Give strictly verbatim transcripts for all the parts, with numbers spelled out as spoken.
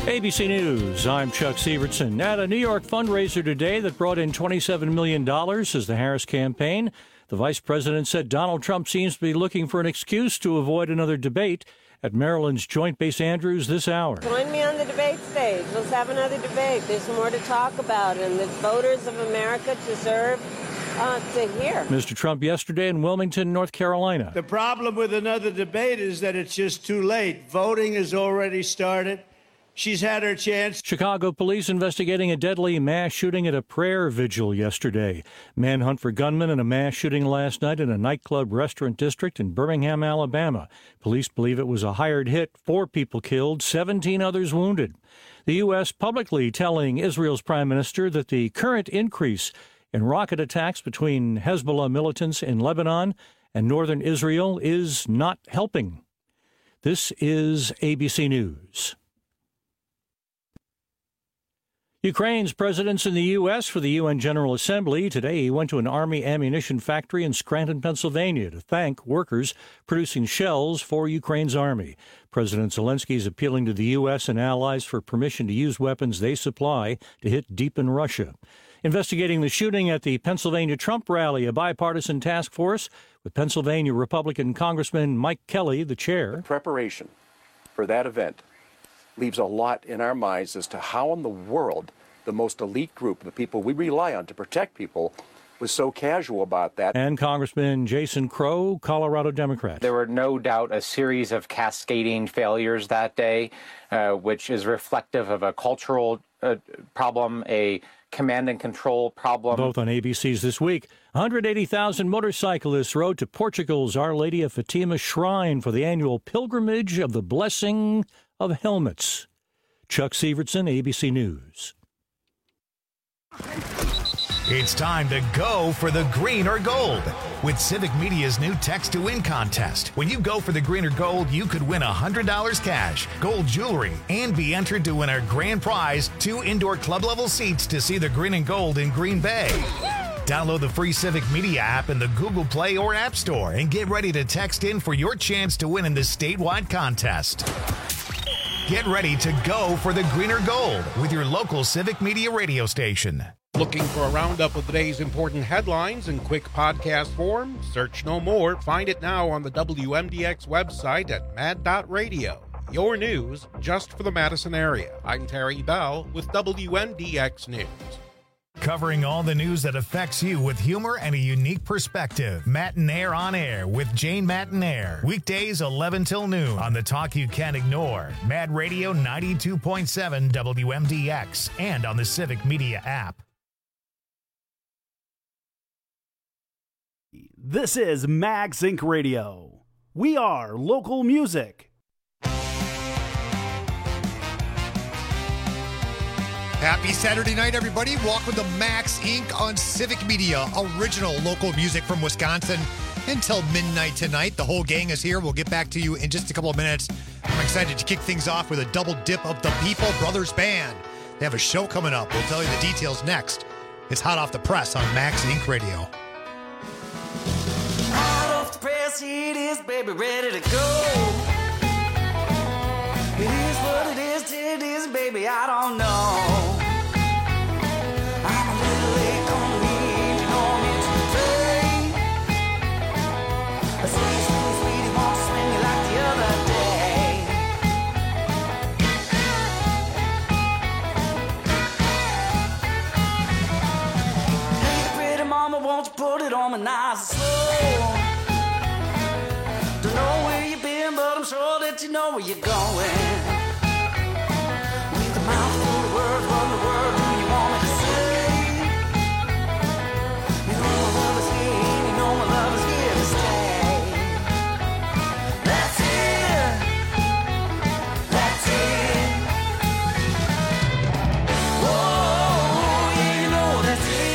A B C News, I'm Chuck Sievertson. At a New York fundraiser today that brought in twenty-seven million dollars as the Harris campaign, the vice president said Donald Trump seems to be looking for an excuse to avoid another debate at Maryland's Joint Base Andrews this hour. Join me on the debate stage. Let's have another debate. There's more to talk about, and the voters of America deserve uh, to hear. Mister Trump yesterday in Wilmington, North Carolina. The problem with another debate is that it's just too late. Voting has already started. She's had her chance. Chicago police investigating a deadly mass shooting at a prayer vigil yesterday. Manhunt for gunmen in a mass shooting last night in a nightclub restaurant district in Birmingham, Alabama. Police believe it was a hired hit. Four people killed, seventeen others wounded. The U S publicly telling Israel's prime minister that the current increase in rocket attacks between Hezbollah militants in Lebanon and northern Israel is not helping. This is A B C News. Ukraine's president's in the U S for the U N General Assembly. Today he went to an Army ammunition factory in Scranton, Pennsylvania to thank workers producing shells for Ukraine's Army. President Zelensky is appealing to the U S and allies for permission to use weapons they supply to hit deep in Russia. Investigating the shooting at the Pennsylvania Trump rally, a bipartisan task force with Pennsylvania Republican Congressman Mike Kelly, the chair. The preparation for that event leaves a lot in our minds as to how in the world the most elite group, the people we rely on to protect people, was so casual about that. And Congressman Jason Crow, Colorado Democrat. There were no doubt a series of cascading failures that day, uh, which is reflective of a cultural uh, problem, a command and control problem. Both on A B C's This Week. one hundred eighty thousand motorcyclists rode to Portugal's Our Lady of Fatima Shrine for the annual pilgrimage of the blessing of helmets. Chuck Sievertson, A B C News. It's time to go for the green or gold with Civic Media's new Text to Win contest. When you go for the green or gold, you could win one hundred dollars cash, gold jewelry, and be entered to win our grand prize, two indoor club-level seats to see the green and gold in Green Bay. Download the free Civic Media app in the Google Play or App Store and get ready to text in for your chance to win in this statewide contest. Get ready to go for the green or gold with your local Civic Media radio station. Looking for a roundup of the day's important headlines in quick podcast form? Search no more. Find it now on the W M D X website at mad dot radio. Your news just for the Madison area. I'm Terry Bell with W M D X News. Covering all the news that affects you with humor and a unique perspective. Matinaire on Air with Jane Matinaire. Weekdays eleven till noon on the talk you can't ignore. Mad Radio ninety-two point seven W M D X and on the Civic Media app. This is Mag Sync Radio. We are local music. Happy Saturday night, everybody. Welcome to Max Incorporated on Civic Media, original local music from Wisconsin until midnight tonight. The whole gang is here. We'll get back to you in just a couple of minutes. I'm excited to kick things off with a double dip of the People Brothers Band. They have a show coming up. We'll tell you the details next. It's Hot Off the Press on Max Incorporated Radio. Hot off the press, it is, baby, ready to go. It is what it is, it is, baby, I don't know. I'm a little late on the wind, you know me today. But sweet, sweet, sweetie, won't swing me like the other day. Hey, pretty mama, won't you put it on my nice and slow? Don't know where you've been, but I'm sure that you know where you're going. With a mouth full of words, what in the world do you want me to say? You know my love is here, and you know my love is here to stay. That's it. That's it. Whoa, yeah, you know that's it.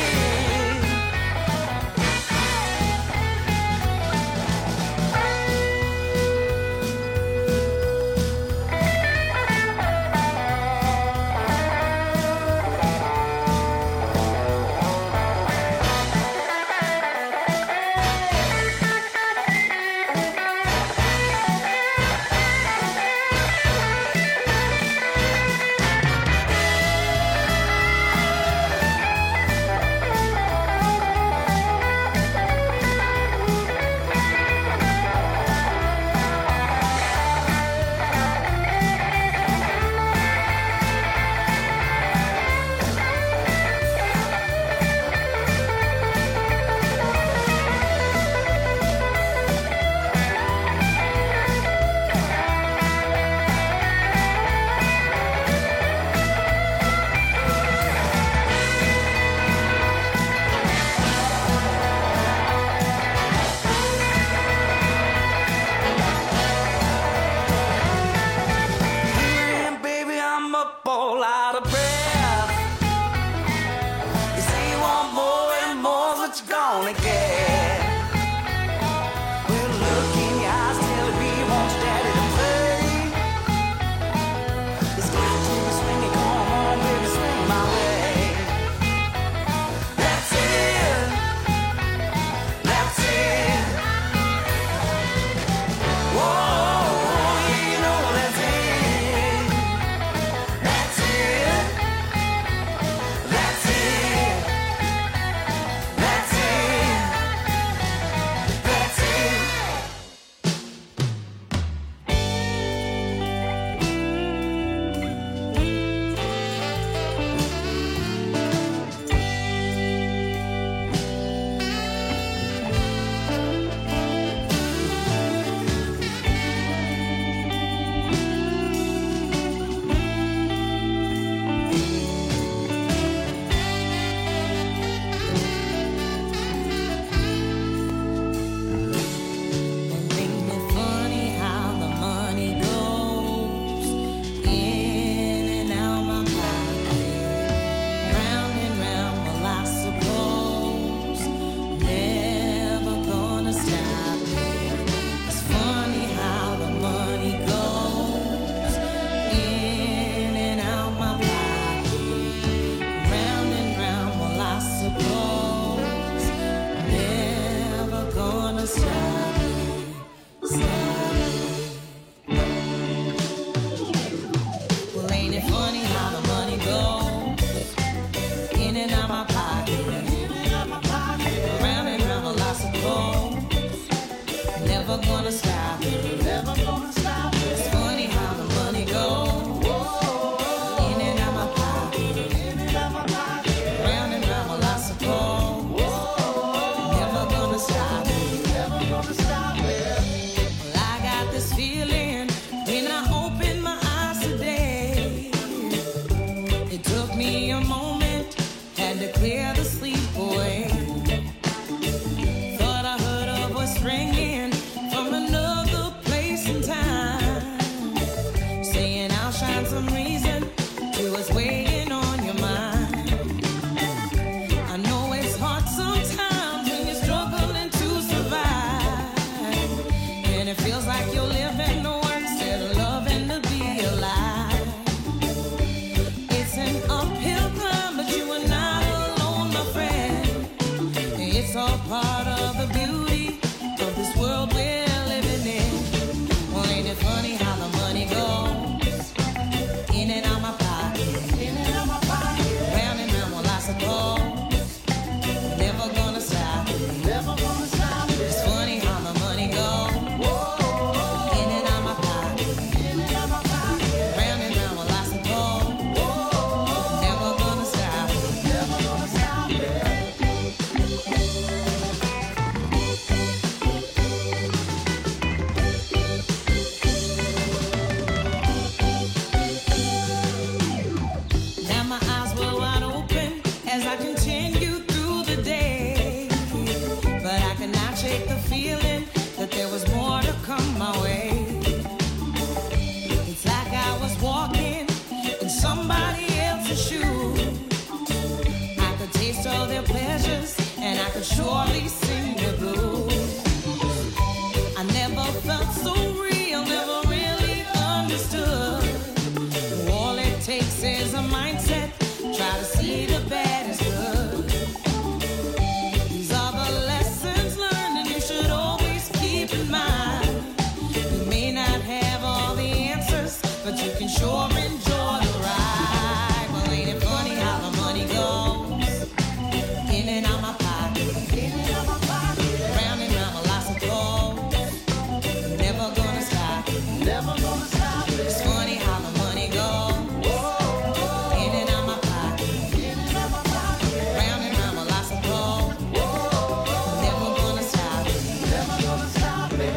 their pleasures, and I could surely sing the blues. I never felt so real, never really understood. All it takes is a mindset, try to see the bad as good. These are the lessons learned, and you should always keep in mind. You may not have all the answers, but you can sure enjoy the ride. Well, ain't it funny how the money goes? In and out my pocket, in and out my pocket, round and round my lots of clothes. Never gonna stop, never gonna stop. It's funny how the money goes. In and out my pocket, in and out my pocket, round and round my lots of clothes. Never gonna stop, never gonna stop it.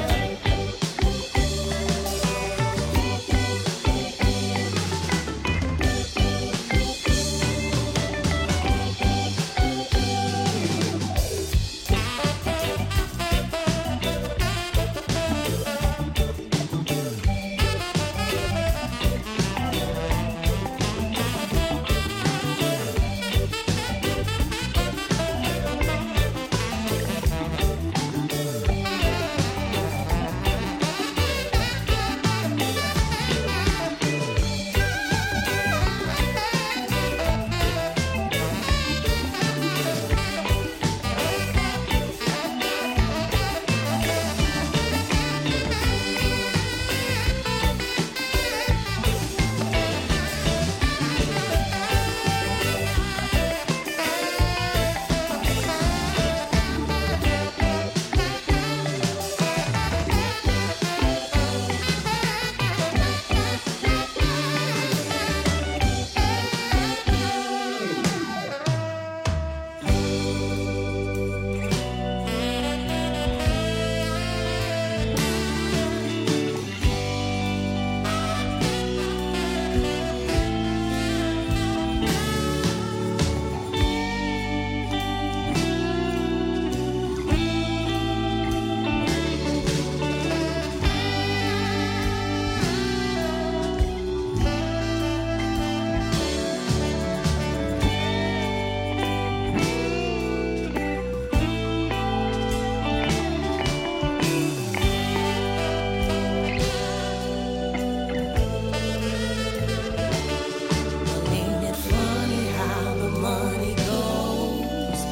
Ain't it funny how the money goes?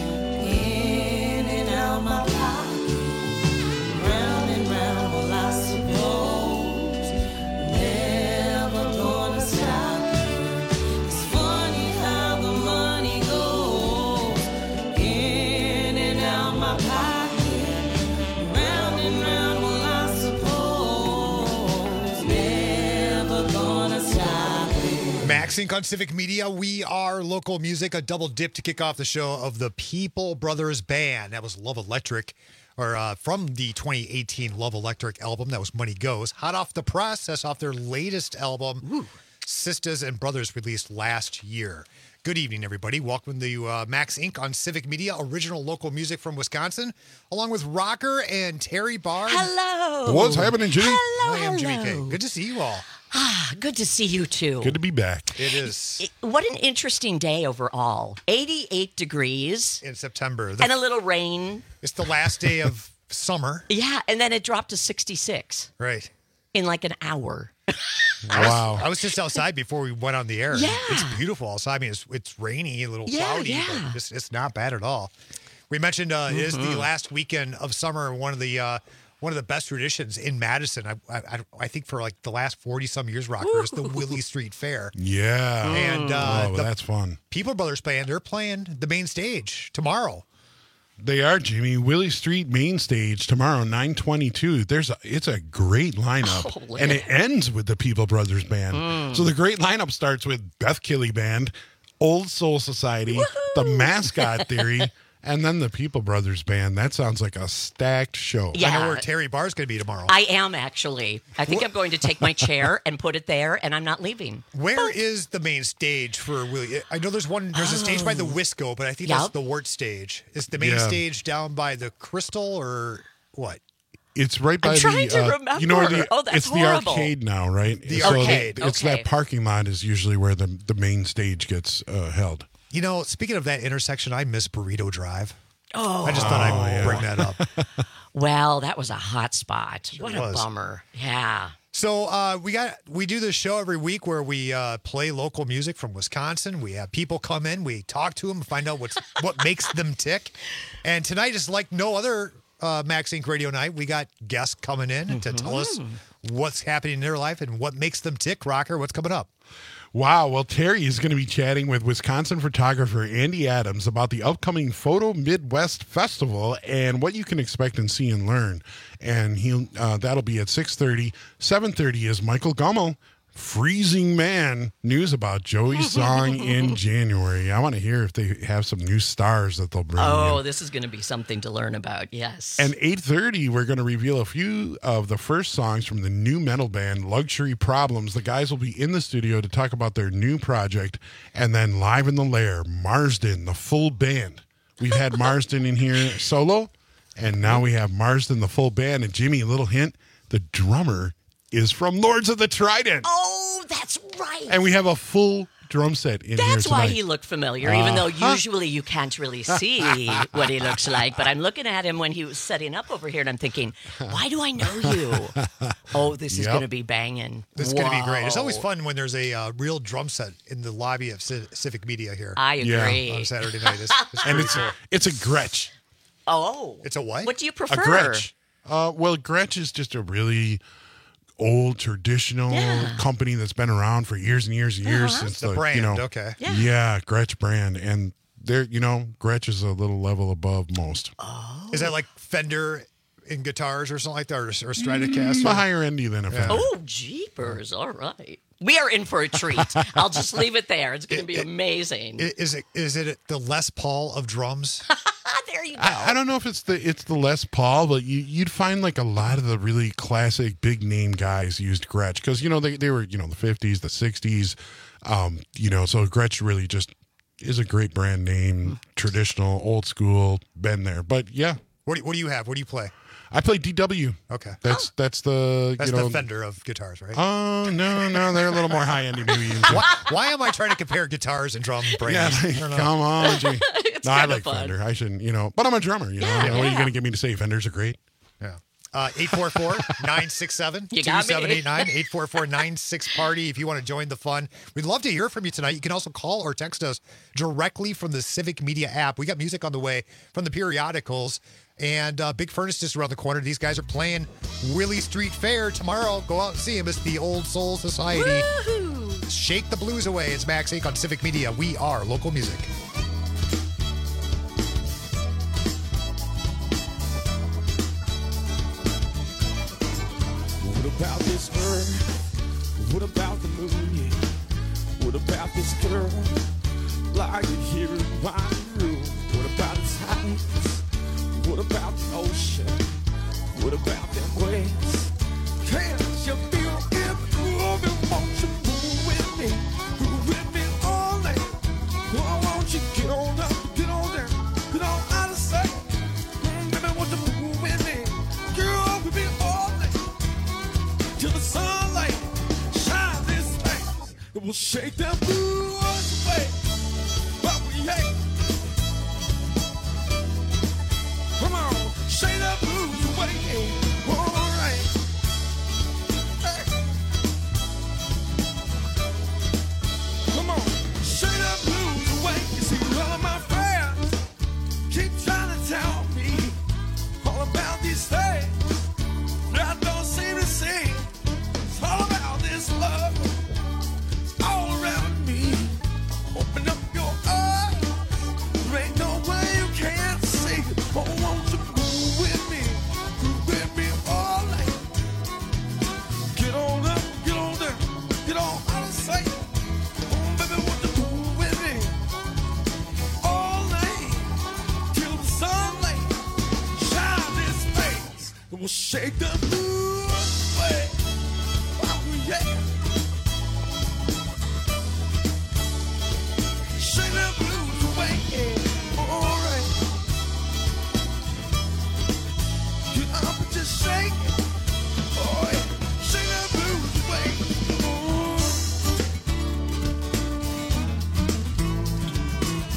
In and out my pocket, round and round, well I suppose. Never gonna stop. It's funny how the money goes. In and out my pocket, round and round, well I suppose. Never gonna stop. Max Inc on Civic Media. We are local music, a double dip to kick off the show of the People Brothers Band. That was Love Electric, or uh, from the twenty eighteen Love Electric album. That was Money Goes. Hot off the press, that's off their latest album, Sisters and Brothers, released last year. Good evening, everybody. Welcome to uh, Max Inc on Civic Media, original local music from Wisconsin, along with Rocker and Terry Barr. Hello. What's happening, Jimmy? Hello, I am Jimmy hello. K. Good to see you all. Ah, good to see you too. Good to be back. It is What an interesting day overall. eighty-eight degrees in September. The- and a little rain. It's the last day of summer. Yeah, and then it dropped to sixty-six Right. in like an hour. Wow. I was just outside before we went on the air. Yeah. It's beautiful outside. I mean, it's, it's rainy, a little Yeah, cloudy, yeah. but it's, it's not bad at all. We mentioned uh, it is the Mhm. last weekend of summer, one of the uh, one of the best traditions in Madison. I, I, I think for like the last forty some years, Rocker, is the Willie Street Fair. Yeah. And uh, oh, the that's fun. People Brothers Band, they're playing the main stage tomorrow. They are, Jimmy. Willie Street main stage tomorrow, nine twenty-two. There's a, it's a great lineup. Oh, and it ends with the People Brothers Band. Mm. So the great lineup starts with Beth Killy Band, Old Soul Society, the Mascot Theory, and then the People Brothers Band. That sounds like a stacked show. Yeah. I know where Terry Barr's going to be tomorrow. I am actually. I think I'm going to take my chair and put it there, and I'm not leaving. Where is the main stage for Willie? I know there's one. There's a stage by the Wisco, but I think that's Yep. the Wart stage. Is the main Yeah. stage down by the Crystal or what? It's right by I'm the. trying to uh, remember. You know where the, Oh, that's it's horrible. the arcade now, right? The so arcade, It's okay. that parking lot is usually where the the main stage gets uh, held. You know, speaking of that intersection, I miss Burrito Drive. Oh. I just thought I'd yeah. bring that up. Well, that was a hot spot. Sure what a was. bummer. Yeah. So uh, we got we do this show every week where we uh, play local music from Wisconsin. We have people come in, we talk to them, find out what's what makes them tick. And tonight is like no other uh, Max Inc Radio night. We got guests coming in mm-hmm. to tell us what's happening in their life and what makes them tick. Rocker, what's coming up? Wow. Well, Terry is going to be chatting with Wisconsin photographer Andy Adams about the upcoming Photo Midwest Festival and what you can expect and see and learn. And he'll uh, that'll be at six thirty. seven thirty is Michael Gummel, Freezing Man, news about Joey's song in January. I want to hear if they have some new stars that they'll bring Oh, in. this is going to be something to learn about, yes. And eight thirty, we're going to reveal a few of the first songs from the new metal band, Luxury Problems. The guys will be in the studio to talk about their new project. And then live in the lair, Marsden, the full band. We've had Marsden in here solo, and now we have Marsden, the full band. And Jimmy, a little hint, the drummer is from Lords of the Trident. Oh, that's right. And we have a full drum set in That's here tonight. why he looked familiar, even though usually you can't really see what he looks like. But I'm looking at him when he was setting up over here, and I'm thinking, why do I know you? Oh, this is Yep. going to be banging. This is going to be great. It's always fun when there's a uh, real drum set in the lobby of C- Civic Media here. I agree. Yeah. On Saturday night. It's, it's and pretty it's, cool. it's a Gretsch. Oh. It's a what? What do you A prefer? Gretsch. Uh, well, Gretsch is just a really old traditional Yeah. company that's been around for years and years and years Uh-huh. since The the, brand, you know, okay. Yeah. yeah, Gretsch brand, and they're you know Gretsch is a little level above most. Is that like Fender in guitars or something like that, or, or Stratocaster? A higher endy than a Fender. Oh, jeepers. All right. We are in for a treat. I'll just leave it there. It's going to be amazing. I- Is it is it the Les Paul of drums? There you go. I, I don't know if it's the it's the Les Paul, but you, you'd find like a lot of the really classic big name guys used Gretsch because you know they, they were you know the fifties, the sixties, um, you know so Gretsch really just is a great brand name, traditional, old school, been there. But yeah, What do, what do you have? What do you play? I play D W. Okay. That's that's the That's you know the Fender of guitars, right? Oh no no they're a little more high endy maybe. why, why am I trying to compare guitars and drum Yeah, brands? like, I don't know. come on, G. It's No, I kinda like fun. Fender. I shouldn't, you know, but I'm a drummer. You know, Yeah, you know what are you yeah. going to get me to say? Fenders are great. Yeah. Uh, eight four four, nine six seven, You two got me. seven eight nine, eight four four, nine six party if you want to join the fun. We'd love to hear from you tonight. You can also call or text us directly from the Civic Media app. We got music on the way from the periodicals, and uh, Big Furnace just around the corner. These guys are playing Willie Street Fair tomorrow. Go out and see them. It's the Old Soul Society. Woohoo. Shake the blues away. It's Max Inc on Civic Media. We are local music. What about this earth? What about the moon? Yeah. What about this girl? Lying here in my room. What about its heights? What about the ocean? What about them waves? Can't you feel it moving? Won't you move with me? Move with me all night. Why won't you get on up, get on down, get on out of sight? Mm, baby, won't you move with me? Girl, with me all night. Till the sunlight shines this face. It will shake them blues away. But we hate. Come on, shake that blues away. All right. Hey. Come on, shake that blues away. You see, all of my friends keep trying to tell me all about these things that I don't seem to see. It's all about this love. It's all around me. Open up your eyes. There ain't no way you can't see. Oh, won't you move with me? Move with me all night. Get on up, get on down, get on out of sight. Oh, baby, won't you move with me? All night till the sunlight shine this face. It will shake the blues away. Oh, yeah. Shake the blues away. Yeah. All right. Get up and just shake it. Oh, yeah. Shake the blues away. Oh.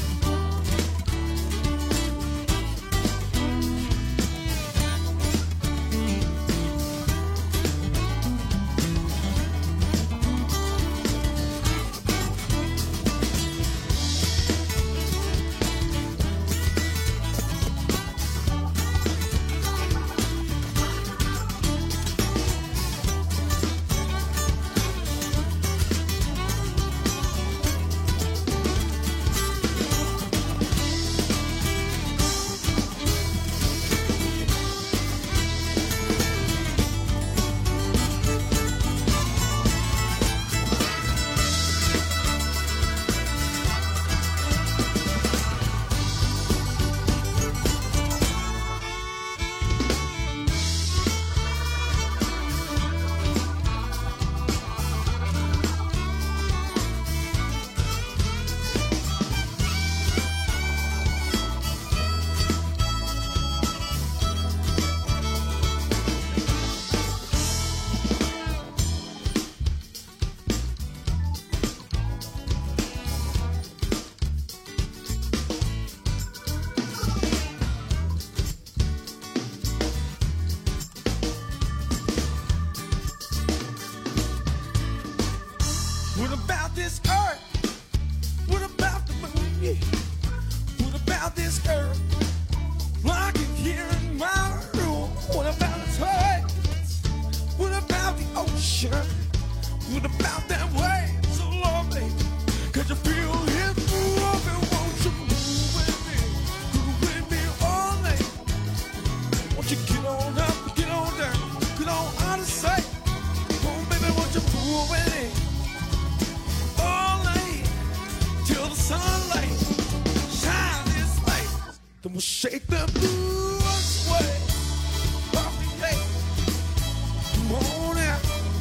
What about this earth? What about the moon? Yeah. What about this earth? Like it here in my room. What about the tides? What about the ocean? What about that wave so lovely? Could you feel it moving? Won't you move with me? Move with me all night. Won't you get on up, get on down, get on out of sight? Oh baby, won't you move with me all night till the sunlight shine this light? Then we'll shake the blues away. Off the lake. Come on out.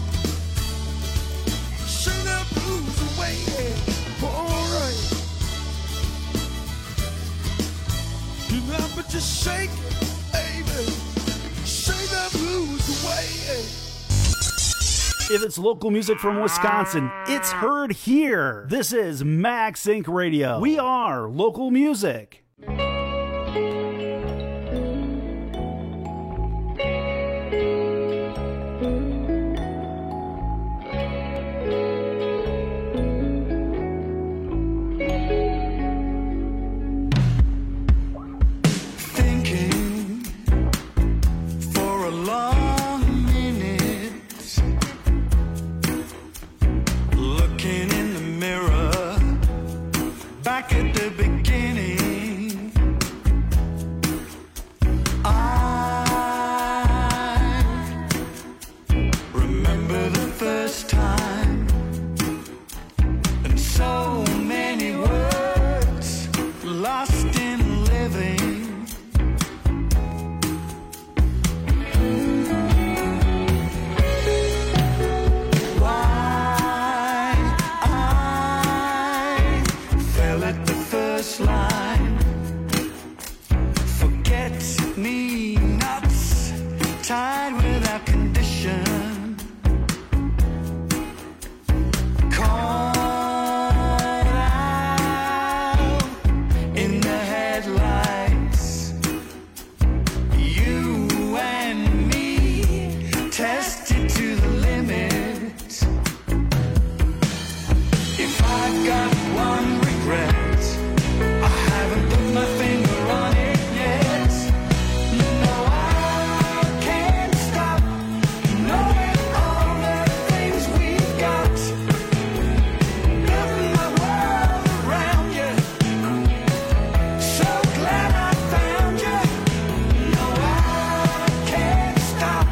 Shake the blues away. All right. You know, but just shake it, baby. Shake the blues away. If it's local music from Wisconsin, it's heard here. This is Max Inc Radio. We are local music. Thinking for a long minute, looking in the mirror, back at the beginning. I remember the first time, and so many words lost in living. Why I fell at the first line. Forget me nots tied without condition. Caught out in the headlights. You and me tested to the limit. If I've got one regret, I haven't put my finger on it yet. No, I can't stop knowing all the things we've got. Building my world around you. So glad I found you. No, I can't stop.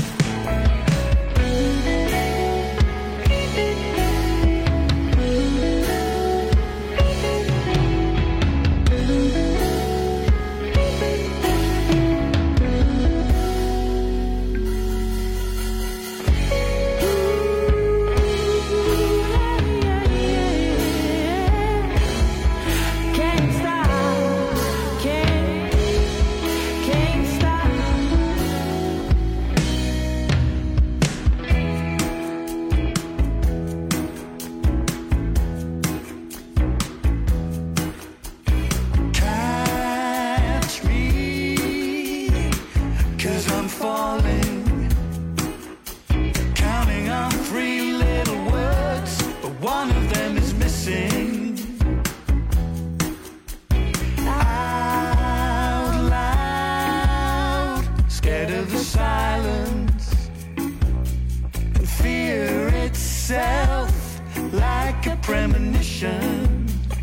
Can't stop, can't, can't stop. Catch me, 'cause I'm falling, counting on three little words, but one of them is missing. Out loud, scared of the silence, and fear itself like a premonition.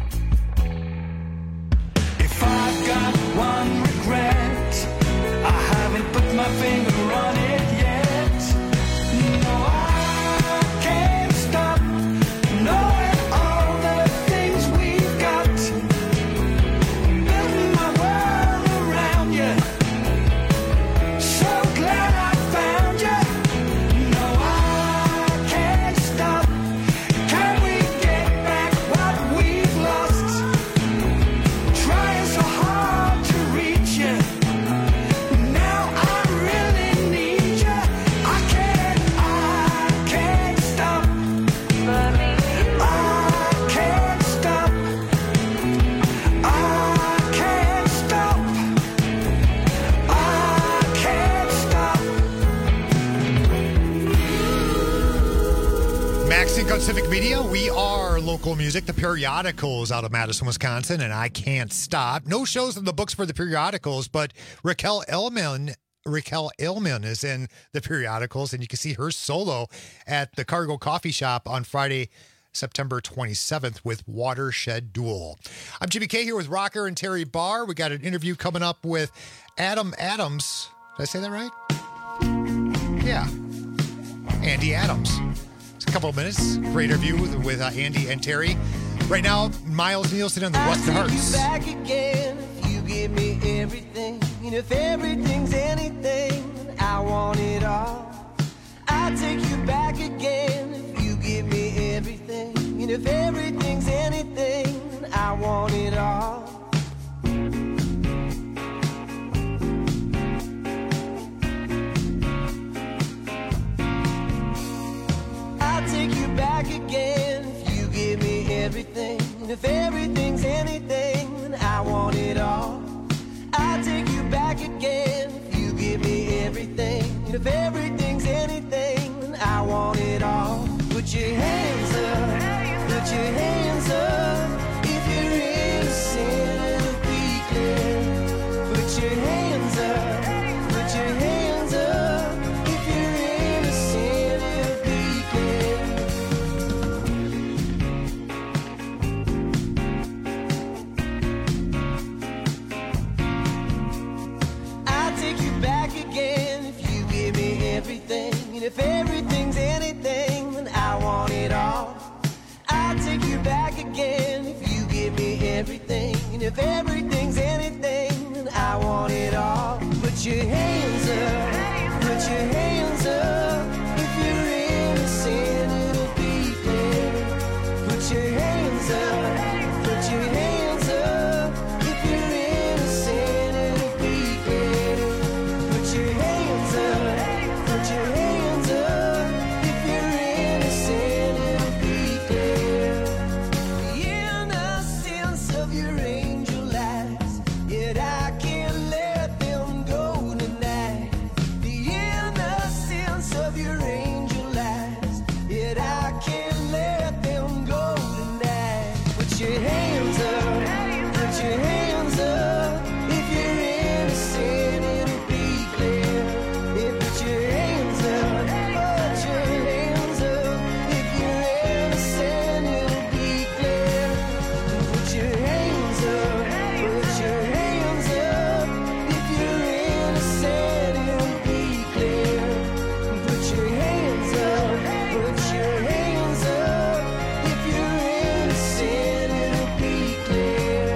If I've got one regret, I haven't put my finger on it yet. No, I can't stop knowing all the things we've got. Building my world around you. So glad I found you. No, I can't stop. Can we get back what we Max Inc on Civic Media. We are local music. The Periodicals out of Madison, Wisconsin, and I Can't Stop. No shows in the books for the Periodicals, but Raquel Elman Raquel Elman is in the Periodicals, and you can see her solo at the Cargo Coffee Shop on Friday, September twenty-seventh with Watershed Duel. I'm Jimmy K here with Rocker and Terry Barr. We got an interview coming up with Adam Adams. Did I say that right? Yeah. Andy Adams. It's a couple of minutes. Great interview with, with uh, Andy and Terry. Right now, Miles Nielsen and the Rusted Hearts. I'll take you back again if you give me everything. And if everything's anything, I want it all. I'll take you back again if you give me everything. And if everything's anything, I want it all. I'll take you back again if you give me everything. And if everything's anything, I want it all. I'll take you back again if you give me everything. And if everything's anything, I want it all. Put your hands up, put your hands up. If you're innocent, it'll be clear. Put your hands up, put your hands up. If you're innocent, it'll be clear. I'll take you back again if you give me everything. And if everything's anything, then I want it all. I'll take you back again if you give me everything. And if everything's anything, then I want it all. Put your hands up, put your hands up. If you're innocent, it'll be clear. Put your hands up, put your hands up. If you're innocent, it'll be clear. Put your hands up, put your hands up. If you're innocent, it'll be clear. The innocence of your angel eyes, yet I can't let them go tonight. The innocence of your angel eyes, yet I can't let them go tonight. Put your hands up, put your hands up. If you're innocent, it'll be clear. Yeah, put your hands up, put your hands up. If you're innocent, it'll be clear. Put your hands up, put your hands up. If you're innocent, it'll be clear. Put your hands up, put your hands up. If you're innocent, it'll be clear.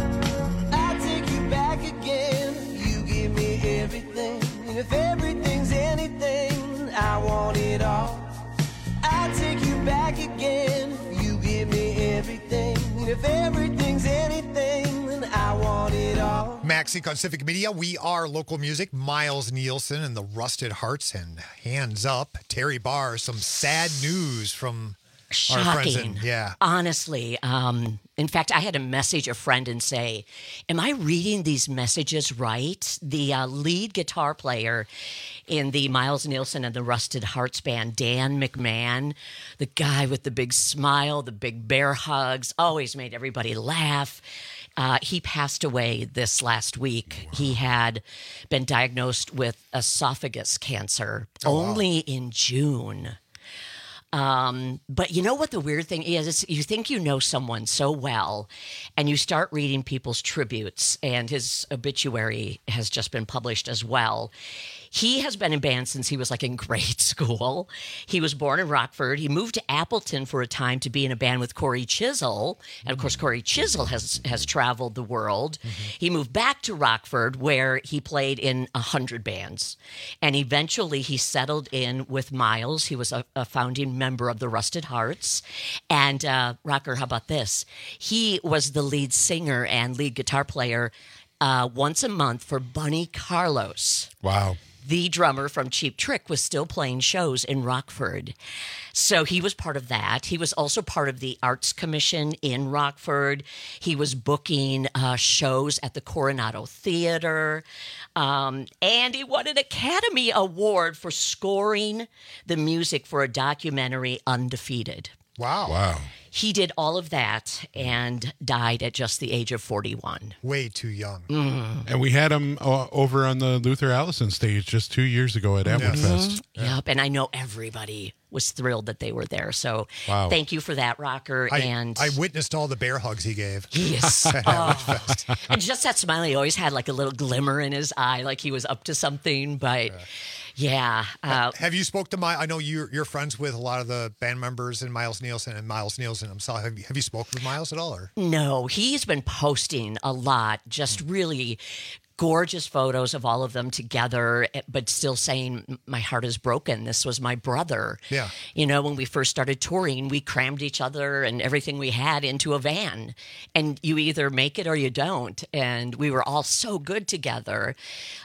I'll take you back again if you give me everything. And if everything's anything, I want it all. I'll take you back again if you give me everything. And if everything's anything, then I want it all. Max Inc on Civic Media. We are local music. Miles Nielsen and the Rusted Hearts and Hands Up. Terry Barr. Some sad news from our friends. Shocking. In, yeah. Honestly. Um, in fact, I had to message a friend and say, am I reading these messages right? The uh, lead guitar player in the Miles Nielsen and the Rusted Hearts band, Dan McMahon, the guy with the big smile, the big bear hugs, always made everybody laugh. Uh, he passed away this last week. Wow. He had been diagnosed with esophagus cancer oh, only wow. in June. Um, but you know what the weird thing is? You think you know someone so well, and you start reading people's tributes, and his obituary has just been published as well. He has been in band since he was like in grade school. He was born in Rockford. He moved to Appleton for a time to be in a band with Corey Chisel. And of course, Corey Chisel has, has traveled the world. Mm-hmm. He moved back to Rockford where he played in a hundred bands. And eventually he settled in with Miles. He was a, a founding member of the Rusted Hearts. And uh, Rocker, how about this? He was the lead singer and lead guitar player uh, once a month for Bunny Carlos. Wow. the drummer from Cheap Trick was still playing shows in Rockford. So he was part of that. He was also part of the Arts Commission in Rockford. He was booking uh, shows at the Coronado Theater. Um, and he won an Academy Award for scoring the music for a documentary, Undefeated. Wow. Wow. He did all of that and died at just the age of forty-one. Way too young. Mm. And we had him uh, over on the Luther Allison stage just two years ago at Atwood Yes. Fest. Mhm. Yep, and I know everybody was thrilled that they were there. So Wow. thank you for that, Rocker. I, and I witnessed all the bear hugs he gave. Yes. At Atwood Fest. And just that smile, he always had like a little glimmer in his eye, like he was up to something. But yeah. Uh, Have you spoke to my? I know you're you're friends with a lot of the band members and Miles Nielsen and Miles Nielsen himself. Have you, have you spoke with Miles at all? Or no, he's been posting a lot, just really gorgeous photos of all of them together, but still saying, my heart is broken. This was my brother. Yeah. You know, when we first started touring, we crammed each other and everything we had into a van. And you either make it or you don't. And we were all so good together.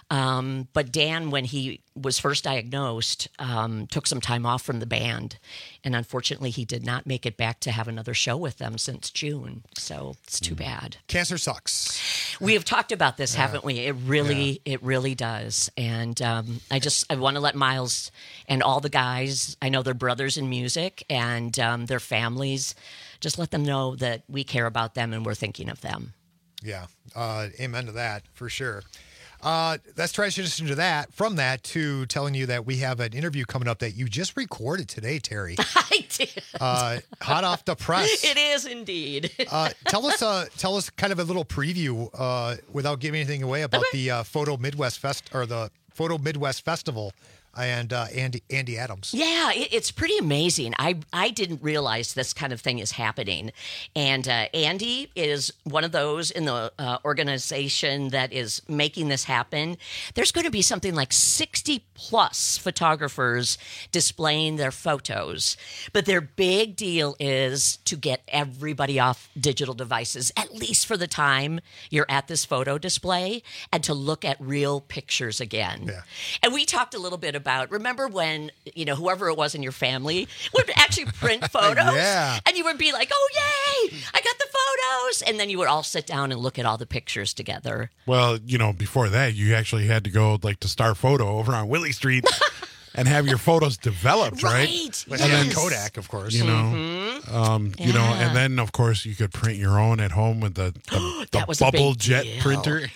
Um, but Dan, when he was first diagnosed, um, took some time off from the band. And unfortunately, he did not make it back to have another show with them since June. So it's too bad. Cancer sucks. We have talked about this, Yeah. haven't we? It really, it really does. And um, I just, I want to let Miles and all the guys, I know they're brothers in music and um, their families, just let them know that we care about them and we're thinking of them. Yeah. Uh, amen to that for sure. Uh, let's transition to that, from that to telling you that we have an interview coming up that you just recorded today, Terry. I did. Uh, hot off the press. It is indeed. uh, tell us, uh, tell us kind of a little preview, uh, without giving anything away about the uh, Photo Midwest Fest or the Photo Midwest Festival and uh, Andy Andy Adams. Yeah, it, it's pretty amazing. I I didn't realize this kind of thing is happening. And uh, Andy is one of those in the uh, organization that is making this happen. There's going to be something like sixty plus photographers displaying their photos. But their big deal is to get everybody off digital devices, at least for the time you're at this photo display, and to look at real pictures again. Yeah. And we talked a little bit about, remember when, you know, whoever it was in your family would actually print photos? Yeah. And you would be like, oh, yay, I got the photos. And then you would all sit down and look at all the pictures together. Well, you know, before that, you actually had to go like to Star Photo over on Willie Street and have your photos developed, right? Right. With yes. then Kodak, of course. You know, Mhm. um, you know, Yeah. and then of course you could print your own at home with the, the, That the was a bubble big jet deal. printer.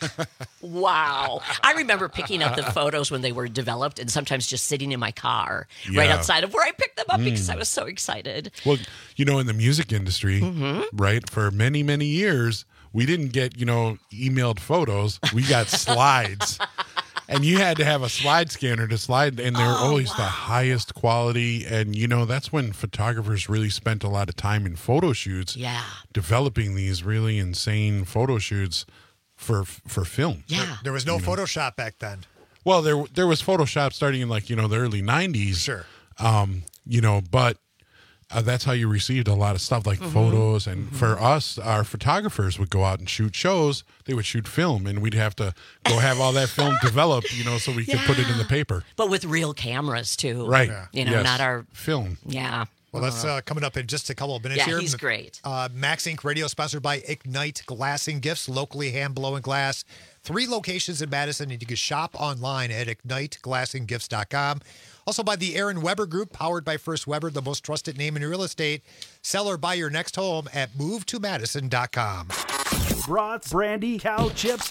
Wow. I remember picking up the photos when they were developed and sometimes just sitting in my car right Yeah. outside of where I picked them up because Mm. I was so excited. Well, you know, in the music industry, Mhm. right, for many, many years, we didn't get, you know, emailed photos. We got slides. And you had to have a slide scanner to slide, and they're Oh, always the highest quality. And, you know, that's when photographers really spent a lot of time in photo shoots, Yeah. developing these really insane photo shoots for for film. Yeah. There was no Photoshop back then. Well, there there was Photoshop starting in like, you know, the early nineties. Sure. Um, you know, but uh, that's how you received a lot of stuff like Mhm. photos. And for us, our photographers would go out and shoot shows. They would shoot film, and we'd have to go have all that film developed, you know, so we could put it in the paper. But with real cameras, too. Right. You know, Yes. not our film. Yeah. Well, that's uh, coming up in just a couple of minutes Yeah, here. he's great. Uh, Max Inc Radio sponsored by Ignite Glassing Gifts, locally hand blowing glass. Three locations in Madison, and you can shop online at ignite glassing gifts dot com. Also by the Aaron Weber Group, powered by First Weber, the most trusted name in real estate. Sell or buy your next home at move to madison dot com. Brats, brandy, cow chips,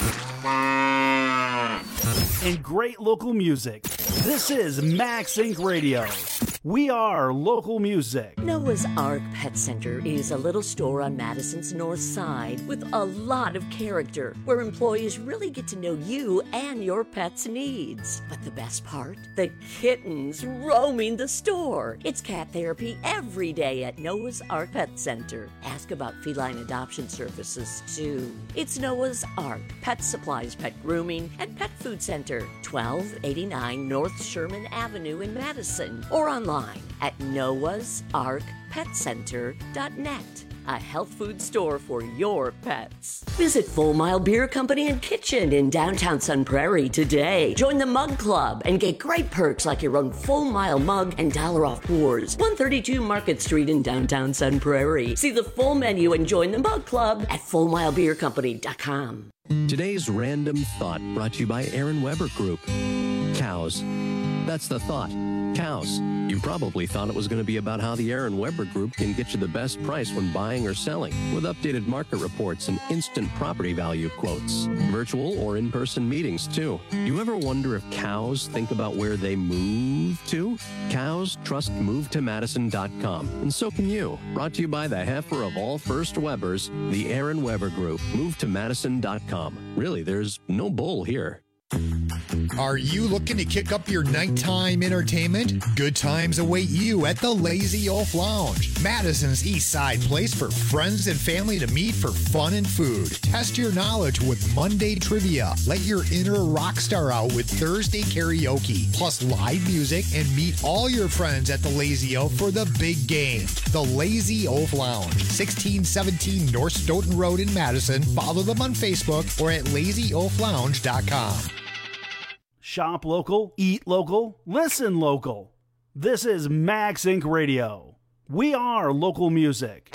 and great local music. This is Max Inc Radio. We are local music. Noah's Ark Pet Center is a little store on Madison's north side with a lot of character where employees really get to know you and your pet's needs. But the best part? The kittens roaming the store. It's cat therapy every day at Noah's Ark Pet Center. Ask about feline adoption services too. It's Noah's Ark Pet Supplies, Pet Grooming, and Pet Food Center, twelve eighty-nine North North Sherman Avenue in Madison, or online at noahs ark pet center dot net. A health food store for your pets. Visit Full Mile Beer Company and Kitchen in downtown Sun Prairie today. Join the Mug Club and get great perks like your own Full Mile mug and dollar off pours. one thirty-two Market Street in downtown Sun Prairie. See the full menu and join the Mug Club at full mile beer company dot com. Today's random thought brought to you by Aaron Weber Group. Cows. That's the thought. Cows. You probably thought it was going to be about how the Aaron Weber Group can get you the best price when buying or selling, with updated market reports and instant property value quotes. Virtual or in-person meetings, too. Do you ever wonder if cows think about where they move to? Cows trust move to madison dot com, and so can you. Brought to you by the heifer of all first Webers, the Aaron Weber Group. move to madison dot com. Really, there's no bull here. Are you looking to kick up your nighttime entertainment? Good times await you at the Lazy Oaf Lounge, Madison's East Side place for friends and family to meet for fun and food. Test your knowledge with Monday trivia. Let your inner rock star out with Thursday karaoke, plus live music, and meet all your friends at the Lazy Oaf for the big game. The Lazy Oaf Lounge, sixteen seventeen North Stoughton Road in Madison. Follow them on Facebook or at lazy oaf lounge dot com. Shop local, eat local, listen local. This is Max Incorporated. Radio. We are local music.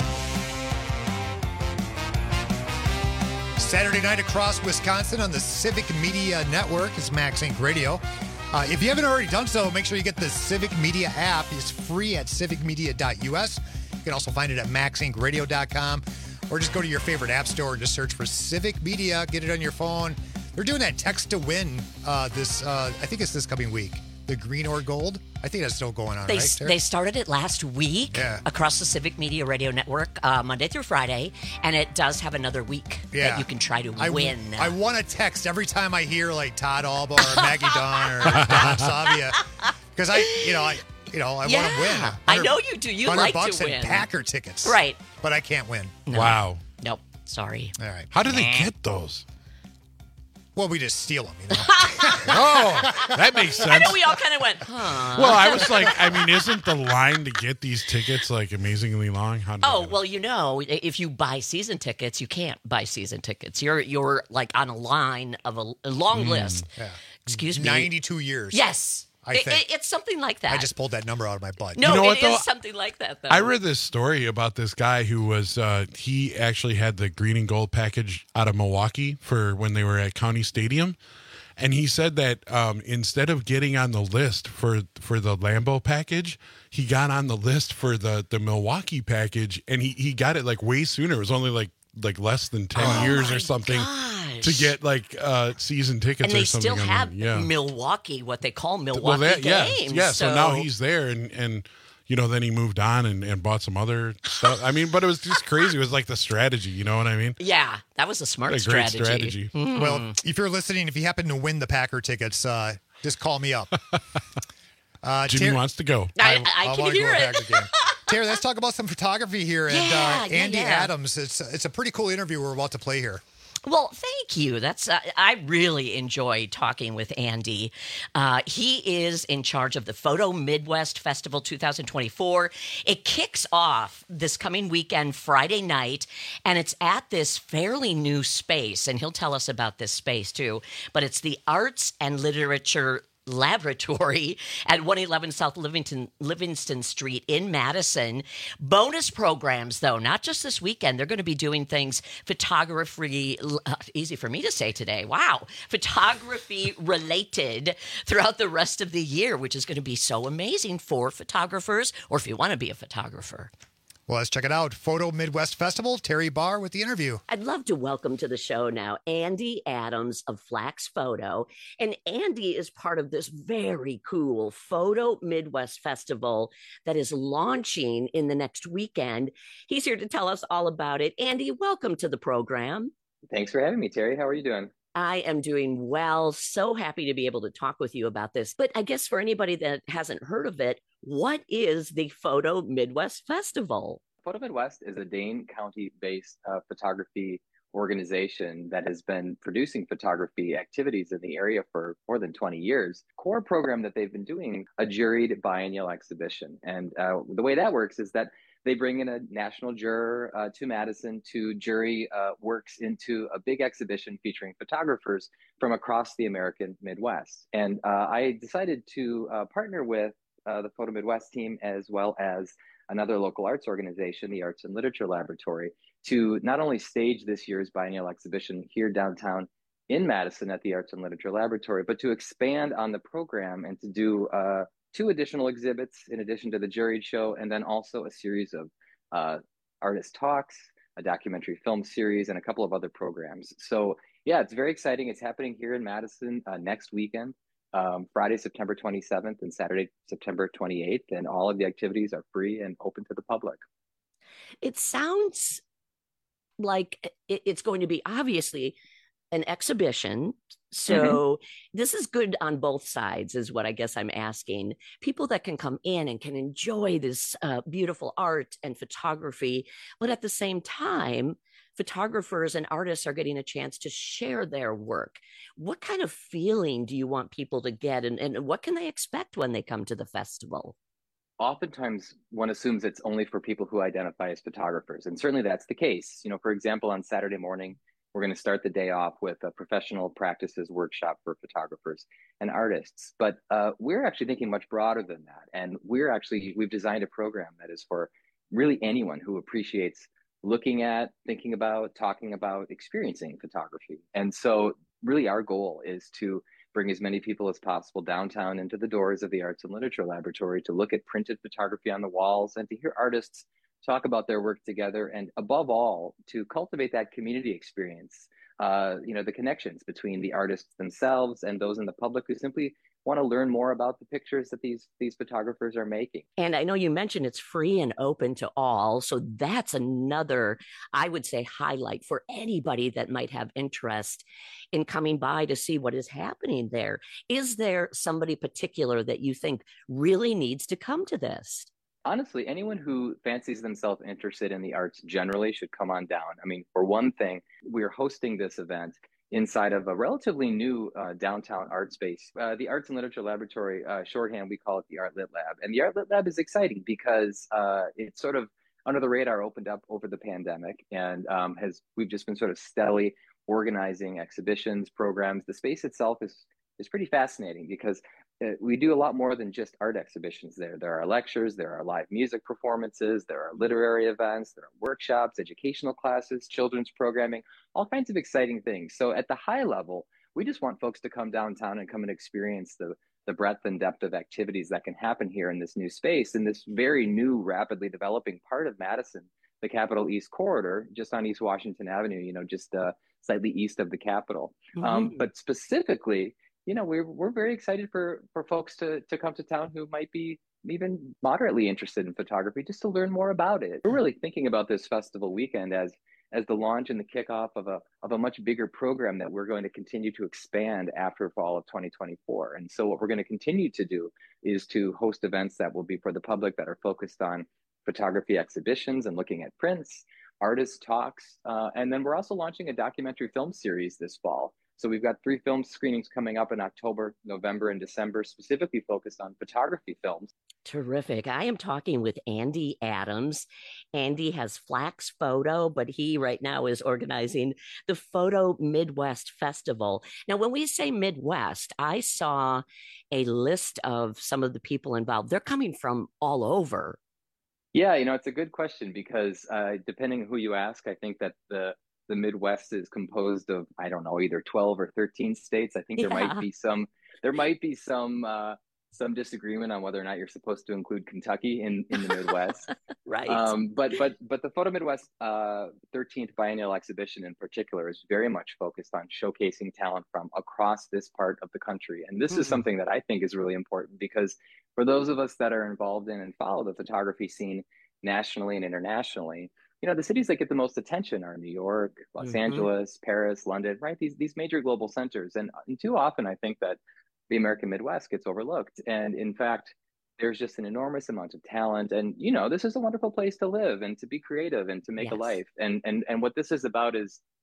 Saturday night across Wisconsin on the Civic Media Network. It's Max Incorporated. Radio. Uh, if you haven't already done so, make sure you get the Civic Media app. It's free at civic media dot u s. You can also find it at max inc radio dot com, or just go to your favorite app store and just search for Civic Media. Get it on your phone. They're doing that text to win uh, this, uh, I think it's this coming week. The green or gold. I think that's still going on, they, right? Terry? They started it last week yeah. across the Civic Media Radio Network, uh, Monday through Friday, and it does have another week yeah. that you can try to I, win. I want to text every time I hear like Todd Alba or Maggie Don or Don Savia, because I, you know, I, you know, I yeah. want to win. I know you do. You like bucks to win. And Packer tickets, right? But I can't win. No. Wow. Nope. Sorry. All right. How do they get those? Well, we just steal them, you know. Oh, that makes sense. I know we all kind of went, huh? Well, I was like, I mean, isn't the line to get these tickets like amazingly long? How do oh, well, you know, if you buy season tickets, you can't buy season tickets. You're you're like on a line of a, a long Mm, list. yeah. Excuse me. ninety-two years. Yes. I It- think. it- it's something like that. I just pulled that number out of my butt. No, You know it what, is though? something like that, though. I read this story about this guy who was, uh, he actually had the green and gold package out of Milwaukee for when they were at County Stadium. And he said that um, instead of getting on the list for, for the Lambeau package, he got on the list for the, the Milwaukee package, and he, he got it like way sooner. It was only like like less than ten Oh years my or something gosh. to get like uh, season tickets and they or something. still on have that. Yeah. Milwaukee, what they call Milwaukee Well, that, yeah, games. yeah. So, now he's there, and and you know, then he moved on and, and bought some other stuff. I mean, but it was just crazy. It was like the strategy, you know what I mean? Yeah, that was a smart A great strategy. strategy. Mm. Well, if you're listening, if you happen to win the Packer tickets, uh, just call me up. Uh, Jimmy Ter- wants to go. I, I, I can wanna go hear to it. Packer game. Terry, let's talk about some photography here. And Yeah, uh, yeah, Andy yeah. Adams, it's it's a pretty cool interview we're about to play here. Well, thank you. That's uh, I really enjoy talking with Andy. Uh, he is in charge of the Photo Midwest Festival twenty twenty-four. It kicks off this coming weekend, Friday night, and it's at this fairly new space. And he'll tell us about this space too. But it's the Arts and Literature Laboratory at one eleven South Livingston, Livingston Street in Madison. Bonus programs, though, not just this weekend. They're going to be doing things photography, uh, easy for me to say today, wow, photography related throughout the rest of the year, which is going to be so amazing for photographers, or if you want to be a photographer. Well, let's check it out. Photo Midwest Festival, Terry Barr with the interview. I'd love to welcome to the show now Andy Adams of Flax Photo. And Andy is part of this very cool Photo Midwest Festival that is launching in the next weekend. He's here to tell us all about it. Andy, welcome to the program. Thanks for having me, Terry. How are you doing? I am doing well. So happy to be able to talk with you about this. But I guess for anybody that hasn't heard of it, what is the Photo Midwest Festival? Photo Midwest is a Dane County-based uh, photography organization that has been producing photography activities in the area for more than twenty years. Core program that they've been doing a juried biennial exhibition. And uh, the way that works is that they bring in a national juror uh, to Madison to jury uh, works into a big exhibition featuring photographers from across the American Midwest. And uh, I decided to uh, partner with uh, the Photo Midwest team as well as another local arts organization, the Arts and Literature Laboratory, to not only stage this year's biennial exhibition here downtown in Madison at the Arts and Literature Laboratory, but to expand on the program and to do uh, two additional exhibits in addition to the juried show, and then also a series of uh, artist talks, a documentary film series, and a couple of other programs. So yeah, it's very exciting. It's happening here in Madison uh, next weekend, um, Friday, September twenty-seventh and Saturday, September twenty-eighth. And all of the activities are free and open to the public. It sounds like it's going to be obviously an exhibition. So mm-hmm. this is good on both sides is what I guess I'm asking. People that can come in and can enjoy this uh, beautiful art and photography, but at the same time, photographers and artists are getting a chance to share their work. What kind of feeling do you want people to get, and, and what can they expect when they come to the festival? Oftentimes one assumes it's only for people who identify as photographers. And certainly that's the case. You know, for example, on Saturday morning, we're going to start the day off with a professional practices workshop for photographers and artists. But uh, we're actually thinking much broader than that. And we're actually, we've designed a program that is for really anyone who appreciates looking at, thinking about, talking about, experiencing photography. And so really our goal is to bring as many people as possible downtown into the doors of the Arts and Literature Laboratory to look at printed photography on the walls and to hear artists talk about their work together, and above all, to cultivate that community experience, uh, you know, the connections between the artists themselves and those in the public who simply want to learn more about the pictures that these these photographers are making. And I know you mentioned it's free and open to all, so that's another, I would say, highlight for anybody that might have interest in coming by to see what is happening there. Is there somebody particular that you think really needs to come to this? Honestly, anyone who fancies themselves interested in the arts generally should come on down. I mean, for one thing, we're hosting this event inside of a relatively new uh, downtown art space. Uh, the Arts and Literature Laboratory, uh, shorthand, we call it the Art Lit Lab. And the Art Lit Lab is exciting because uh, it's sort of under the radar opened up over the pandemic, and um, has we've just been sort of steadily organizing exhibitions, programs. The space itself is is pretty fascinating because uh, we do a lot more than just art exhibitions there. There are lectures, there are live music performances, there are literary events, there are workshops, educational classes, children's programming, all kinds of exciting things. So at the high level, we just want folks to come downtown and come and experience the, the breadth and depth of activities that can happen here in this new space, in this very new, rapidly developing part of Madison, the Capitol East Corridor, just on East Washington Avenue, you know, just uh, slightly east of the Capitol. Mm-hmm. Um, but specifically, you know, we're we're very excited for for folks to to come to town who might be even moderately interested in photography, just to learn more about it. We're really thinking about this festival weekend as as the launch and the kickoff of a of a much bigger program that we're going to continue to expand after fall of twenty twenty-four. And so what we're going to continue to do is to host events that will be for the public that are focused on photography exhibitions and looking at prints, artist talks, uh, and then we're also launching a documentary film series this fall. So we've got three film screenings coming up in October, November, and December, specifically focused on photography films. Terrific. I am talking with Andy Adams. Andy has Flax Photo, but he right now is organizing the Photo Midwest Festival. Now, when we say Midwest, I saw a list of some of the people involved. They're coming from all over. Yeah, you know, it's a good question because uh, depending who you ask, I think that the the Midwest is composed of, I don't know, either twelve or thirteen states. I think there yeah. might be some, there might be some, uh, some disagreement on whether or not you're supposed to include Kentucky in, in the Midwest. Right. Um, but, but, but the Photo Midwest uh, thirteenth Biennial Exhibition in particular is very much focused on showcasing talent from across this part of the country. And this mm-hmm. is something that I think is really important because for those of us that are involved in and follow the photography scene nationally and internationally, you know, the cities that get the most attention are New York, Los mm-hmm. Angeles, Paris, London, right? These these major global centers. And, and too often, I think that the American Midwest gets overlooked. And in fact, there's just an enormous amount of talent. And, you know, this is a wonderful place to live and to be creative and to make yes. a life. And, and, and what this is about is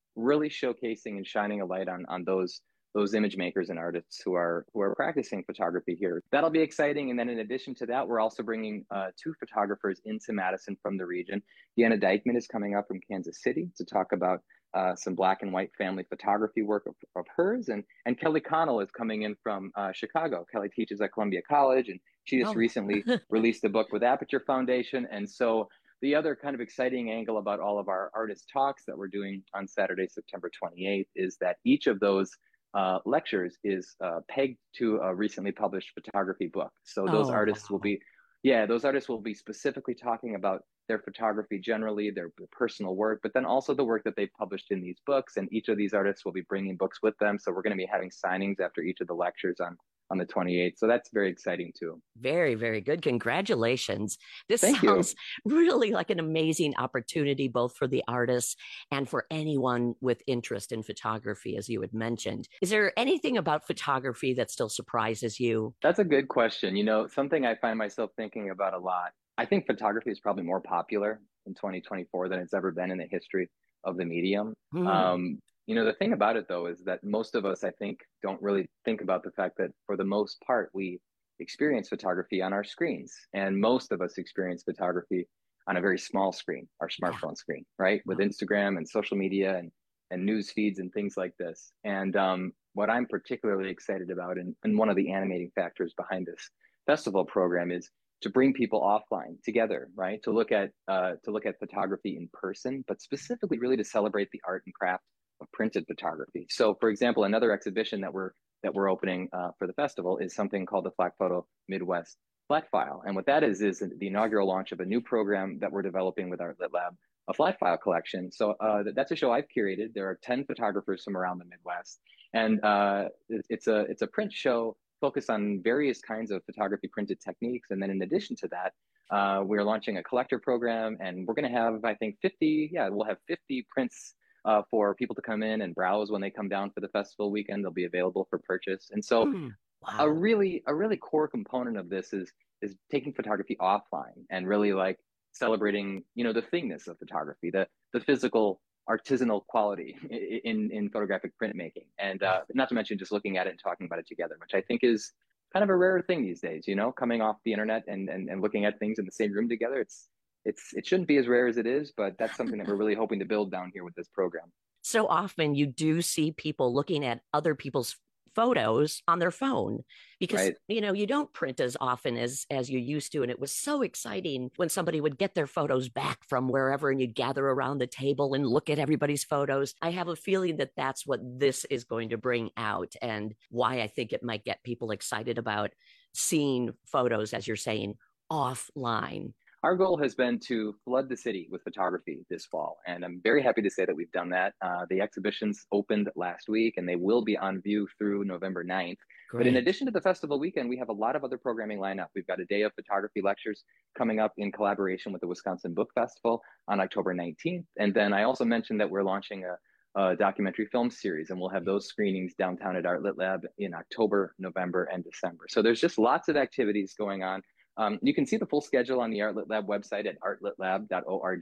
really showcasing and shining a light on on those those image makers and artists who are who are practicing photography here. That'll be exciting. And then in addition to that, we're also bringing uh, two photographers into Madison from the region. Deanna Dykeman is coming up from Kansas City to talk about uh, some black and white family photography work of, of hers. And, and Kelly Connell is coming in from uh, Chicago. Kelly teaches at Columbia College, and she just Oh. recently released a book with Aperture Foundation. And so the other kind of exciting angle about all of our artist talks that we're doing on Saturday, September twenty-eighth, is that each of those uh, lectures is uh, pegged to a recently published photography book. So those Oh, artists will be, yeah, those artists will be specifically talking about their photography generally, their personal work, but then also the work that they've published in these books. And each of these artists will be bringing books with them. So we're going to be having signings after each of the lectures on on the twenty-eighth. So that's very exciting too. Very, very good. Congratulations. This Thank you. sounds really like an amazing opportunity, both for the artists and for anyone with interest in photography, as you had mentioned. Is there anything about photography that still surprises you? That's a good question. You know, something I find myself thinking about a lot. I think photography is probably more popular in twenty twenty-four than it's ever been in the history of the medium. Hmm. Um, you know, the thing about it, though, is that most of us, I think, don't really think about the fact that for the most part, we experience photography on our screens. And most of us experience photography on a very small screen, our smartphone screen, right? With Instagram and social media and, and news feeds and things like this. And um, what I'm particularly excited about, and, and one of the animating factors behind this festival program, is to bring people offline together, right? To look at uh, to look at photography in person, but specifically really to celebrate the art and craft of printed photography. So, for example, another exhibition that we're that we're opening uh, for the festival is something called the Flack Photo Midwest Flat File, and what that is is the inaugural launch of a new program that we're developing with Art Lit Lab, a flat file collection. So uh, that's a show I've curated. There are ten photographers from around the Midwest, and uh, it, it's a it's a print show focused on various kinds of photography printed techniques. And then in addition to that, uh, we're launching a collector program, and we're going to have, I think, fifty. Yeah, we'll have fifty prints uh, for people to come in and browse when they come down for the festival weekend. They'll be available for purchase. And so Hmm. Wow. a really a really core component of this is is taking photography offline and really like celebrating, you know, the thingness of photography, the the physical artisanal quality i- in in photographic printmaking, and uh, not to mention just looking at it and talking about it together, which I think is kind of a rare thing these days. You know, coming off the internet and and, and looking at things in the same room together. It's it's it shouldn't be as rare as it is, but that's something that we're really hoping to build down here with this program. So often you do see people looking at other people's photos on their phone because Right. you know you don't print as often as as you used to, and it was so exciting when somebody would get their photos back from wherever and you'd gather around the table and look at everybody's photos. I have a feeling that that's what this is going to bring out, and why I think it might get people excited about seeing photos, as you're saying, offline. Our goal has been to flood the city with photography this fall, and I'm very happy to say that we've done that. Uh, the exhibitions opened last week, and they will be on view through November ninth. But in Great. addition to the festival weekend, we have a lot of other programming lined up. We've got a day of photography lectures coming up in collaboration with the Wisconsin Book Festival on October nineteenth. And then I also mentioned that we're launching a, a documentary film series, and we'll have those screenings downtown at Art Lit Lab in October, November, and December. So there's just lots of activities going on. Um, you can see the full schedule on the Art Lit Lab website at art lit lab dot org.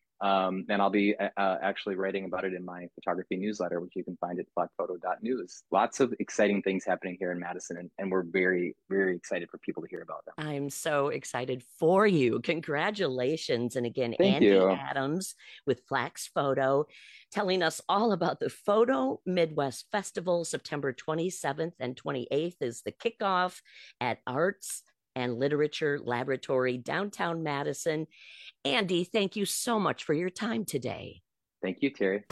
Um, and I'll be uh, actually writing about it in my photography newsletter, which you can find at flat photo dot news. Lots of exciting things happening here in Madison, and, and we're very, very excited for people to hear about them. I'm so excited for you. Congratulations. And again, Thank Andy you. Adams with Flax Photo telling us all about the Photo Midwest Festival. September twenty-seventh and twenty-eighth is the kickoff at Arts and Literature Laboratory, downtown Madison. Andy, thank you so much for your time today. Thank you, Terry.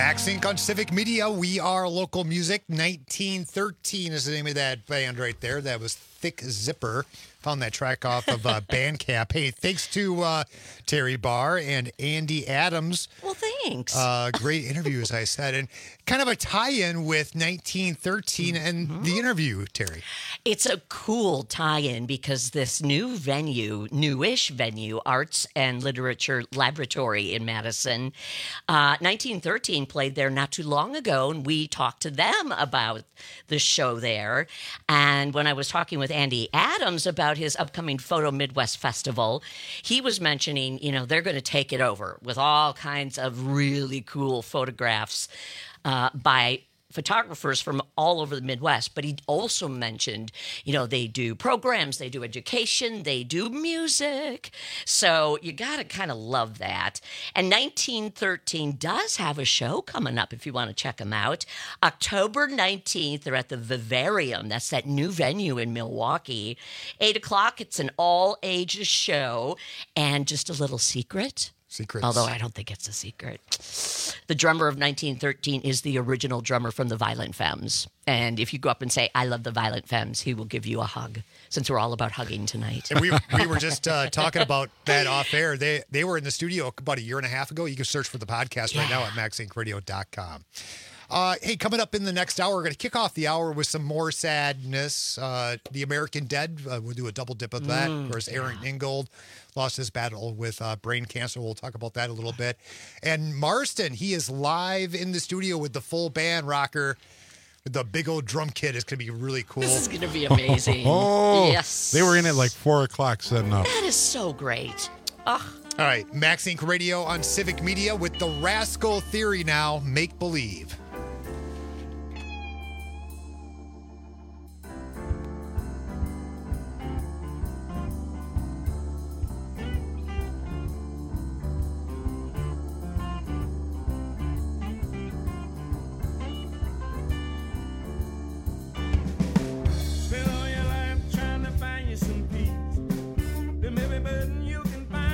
Max Incorporated on Civic Media. We are local music. nineteen thirteen is the name of that band right there. That was Thick Zipper. Found that track off of uh, Bandcamp. Hey, thanks to uh, Terry Barr and Andy Adams. Well, thanks. Uh, great interview, as I said. And kind of a tie-in with nineteen thirteen and mm-hmm. the interview, Terry. It's a cool tie-in because this new venue, newish venue, Arts and Literature Laboratory in Madison, uh, nineteen thirteen played there not too long ago, and we talked to them about the show there. And when I was talking with Andy Adams about his upcoming Photo Midwest Festival, he was mentioning, you know, they're going to take it over with all kinds of really cool photographs uh, by photographers from all over the Midwest. But he also mentioned, you know, they do programs, they do education, they do music. So you got to kind of love that. And nineteen thirteen does have a show coming up if you want to check them out. October nineteenth, they're at the Vivarium. That's that new venue in Milwaukee. Eight o'clock, it's an all ages show. And just a little secret. Secrets. Although I don't think it's a secret. The drummer of nineteen thirteen is the original drummer from the Violent Femmes. And if you go up and say, I love the Violent Femmes, he will give you a hug, since we're all about hugging tonight. And we we were just uh, talking about that off air. They they were in the studio about a year and a half ago. You can search for the podcast yeah. right now at max inc radio dot com. Uh, hey, coming up in the next hour, we're going to kick off the hour with some more sadness. Uh, the American Dead, uh, we'll do a double dip of that. Mm, of course, Aaron yeah. Ingold lost his battle with uh, brain cancer. We'll talk about that a little bit. And Marston, he is live in the studio with the full band rocker. The big old drum kit is going to be really cool. This is going to be amazing. Oh, yes. They were in at like four o'clock setting up. That is so great. Oh. All right, Max Incorporated Radio on Civic Media with the Rascal Theory now, Make Believe.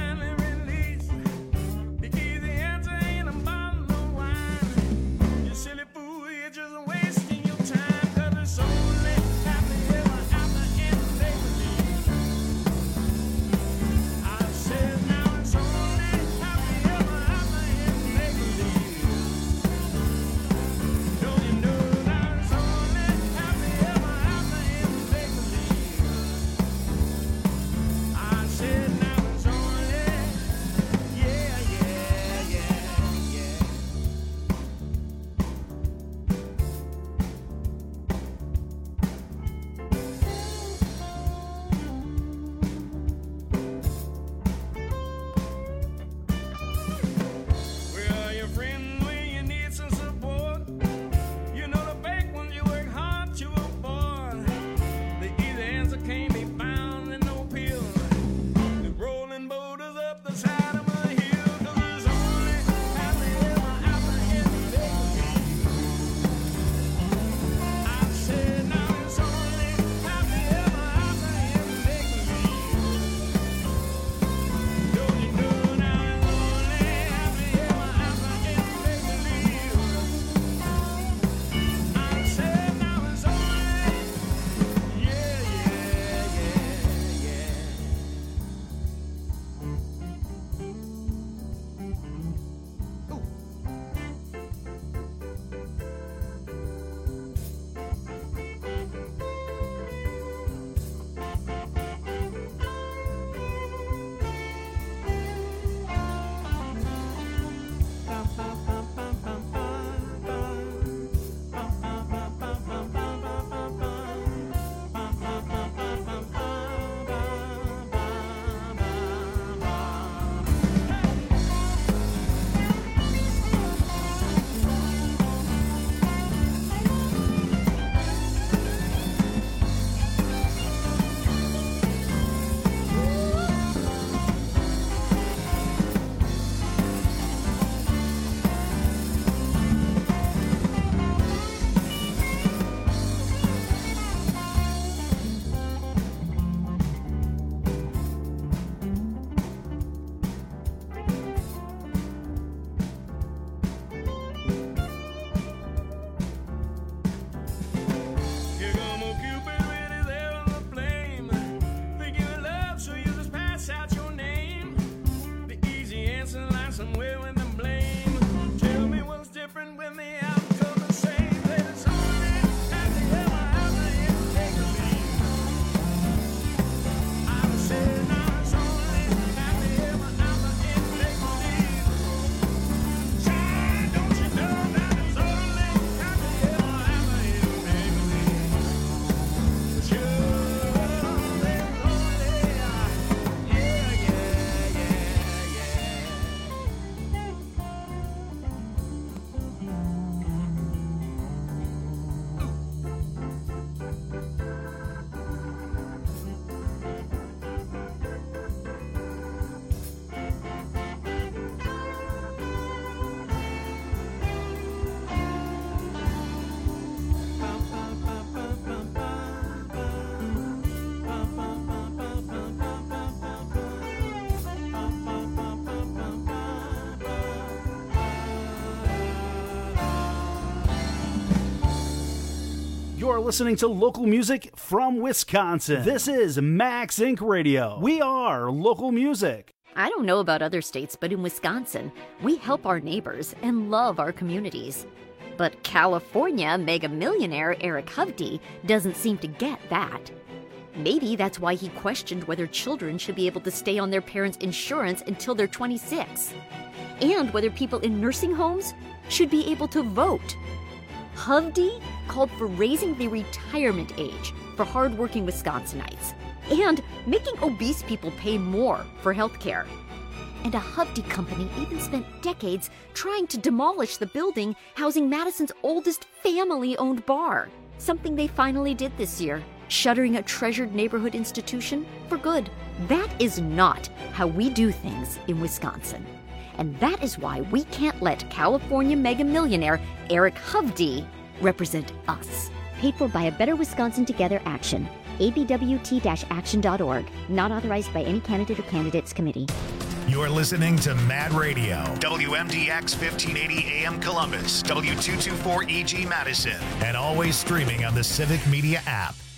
You You're listening to local music from Wisconsin. This is Max Incorporated. Radio. We are local music. I don't know about other states, but in Wisconsin, we help our neighbors and love our communities. But California mega millionaire Eric Hovde doesn't seem to get that. Maybe that's why he questioned whether children should be able to stay on their parents' insurance until they're twenty-six, and whether people in nursing homes should be able to vote. Hovde called for raising the retirement age for hardworking Wisconsinites and making obese people pay more for health care. And a Hovde company even spent decades trying to demolish the building housing Madison's oldest family-owned bar, something they finally did this year, shuttering a treasured neighborhood institution for good. That is not how we do things in Wisconsin. And that is why we can't let California mega millionaire Eric Hovde represent us. Paid for by a Better Wisconsin Together action. A B W T action dot org. Not authorized by any candidate or candidates committee. You're listening to Mad Radio, W M D X fifteen eighty A M Columbus, W two twenty-four E G Madison, and always streaming on the Civic Media app.